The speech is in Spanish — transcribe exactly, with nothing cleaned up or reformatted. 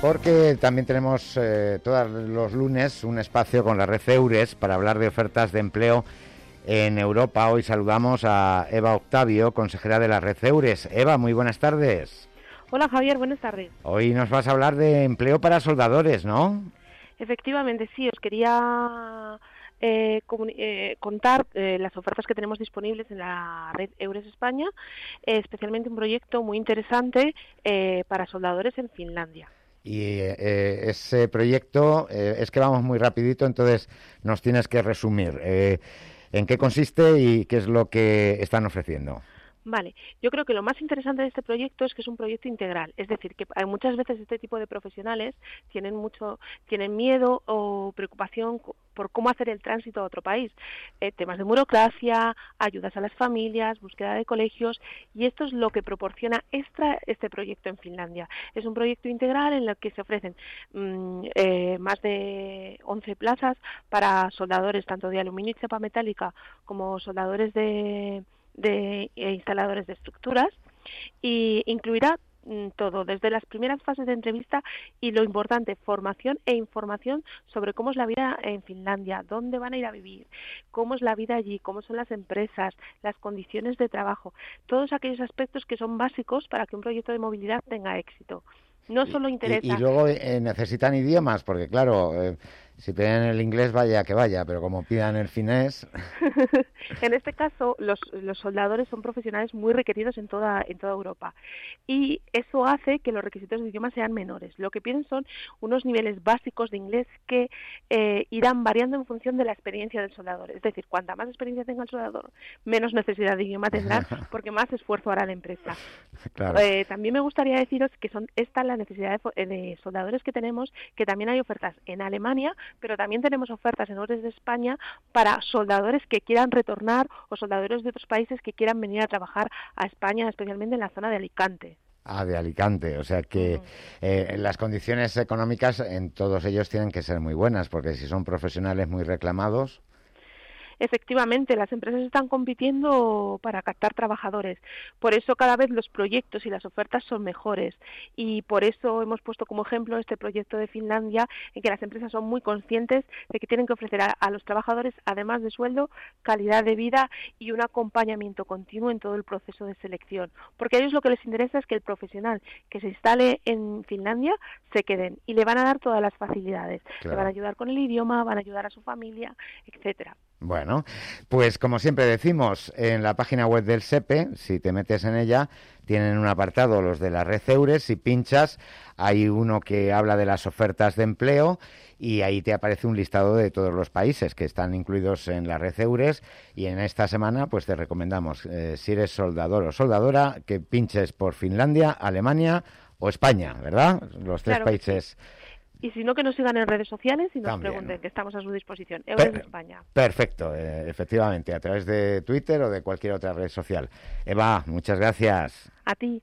porque también tenemos eh, todos los lunes un espacio con la red Eures para hablar de ofertas de empleo en Europa. Hoy saludamos a Eva Octavio, consejera de la red Eures. Eva, muy buenas tardes. Hola Javier, buenas tardes. Hoy nos vas a hablar de empleo para soldadores, ¿no? Efectivamente, sí, os quería eh, eh, contar eh, las ofertas que tenemos disponibles en la red Eures España, eh, especialmente un proyecto muy interesante eh, para soldadores en Finlandia. Y eh, ese proyecto, eh, es que vamos muy rapidito, entonces nos tienes que resumir eh, en qué consiste y qué es lo que están ofreciendo. Vale, yo creo que lo más interesante de este proyecto es que es un proyecto integral, es decir, que hay muchas veces este tipo de profesionales tienen mucho, tienen miedo o preocupación por cómo hacer el tránsito a otro país, eh, temas de burocracia, ayudas a las familias, búsqueda de colegios, y esto es lo que proporciona extra este proyecto en Finlandia. Es un proyecto integral en el que se ofrecen mmm, eh, más de once plazas para soldadores tanto de aluminio y chapa metálica como soldadores de de instaladores de estructuras, y incluirá mm, todo, desde las primeras fases de entrevista y lo importante, formación e información sobre cómo es la vida en Finlandia, dónde van a ir a vivir, cómo es la vida allí, cómo son las empresas, las condiciones de trabajo, todos aquellos aspectos que son básicos para que un proyecto de movilidad tenga éxito. No solo interesa... Y, y, y luego eh, necesitan idiomas, porque claro, eh, si piden el inglés vaya que vaya, pero como pidan el finés... En este caso, los, los soldadores son profesionales muy requeridos en toda, en toda Europa, y eso hace que los requisitos de idioma sean menores. Lo que piden son unos niveles básicos de inglés que eh, irán variando en función de la experiencia del soldador. Es decir, cuanta más experiencia tenga el soldador, menos necesidad de idioma tendrá, porque más esfuerzo hará la empresa. Claro. Eh, también me gustaría deciros que son esta la necesidad de, de soldadores que tenemos, que también hay ofertas en Alemania, pero también tenemos ofertas en Eures de España para soldadores que quieran retornar o soldadores de otros países que quieran venir a trabajar a España, especialmente en la zona de Alicante. Ah, de Alicante, o sea que uh-huh. eh, las condiciones económicas en todos ellos tienen que ser muy buenas, porque si son profesionales muy reclamados... Efectivamente, las empresas están compitiendo para captar trabajadores. Por eso cada vez los proyectos y las ofertas son mejores. Y por eso hemos puesto como ejemplo este proyecto de Finlandia, en que las empresas son muy conscientes de que tienen que ofrecer a, a los trabajadores, además de sueldo, calidad de vida y un acompañamiento continuo en todo el proceso de selección. Porque a ellos lo que les interesa es que el profesional que se instale en Finlandia se queden y le van a dar todas las facilidades. Claro. Le van a ayudar con el idioma, van a ayudar a su familia, etcétera. Bueno, pues como siempre decimos, en la página web del S E P E, si te metes en ella, tienen un apartado, los de la red Eures, si pinchas, hay uno que habla de las ofertas de empleo y ahí te aparece un listado de todos los países que están incluidos en la red Eures, y en esta semana pues te recomendamos, eh, si eres soldador o soldadora, que pinches por Finlandia, Alemania o España, ¿verdad? Los tres claro países... Y si no, que nos sigan en redes sociales y nos También. pregunten, que estamos a su disposición. Eures Per- España. Perfecto, eh, efectivamente, a través de Twitter o de cualquier otra red social. Eva, muchas gracias. A ti.